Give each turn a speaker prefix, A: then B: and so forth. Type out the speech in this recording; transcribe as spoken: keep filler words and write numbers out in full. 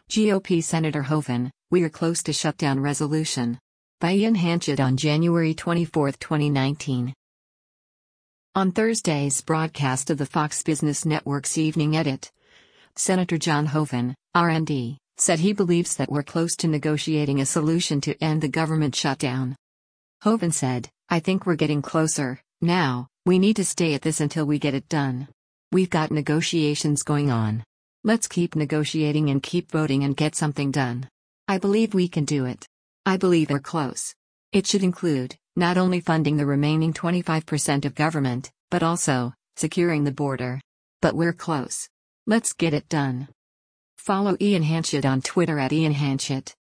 A: G O P Senator Hoeven, "We are close to shutdown resolution." By Ian Hanchett on January twenty-fourth, twenty nineteen. On Thursday's broadcast of the Fox Business Network's Evening Edit, Senator John Hoeven, R and D, said he believes that we're close to negotiating a solution to end the government shutdown. Hoeven said, "I think we're getting closer. Now, we need to stay at this until we get it done. We've got negotiations going on. Let's keep negotiating and keep voting and get something done. I believe we can do it. I believe we're close. It should include, not only funding the remaining twenty-five percent of government, but also, securing the border. But we're close. Let's get it done." Follow Ian Hanchett on Twitter at Ian Hanchett.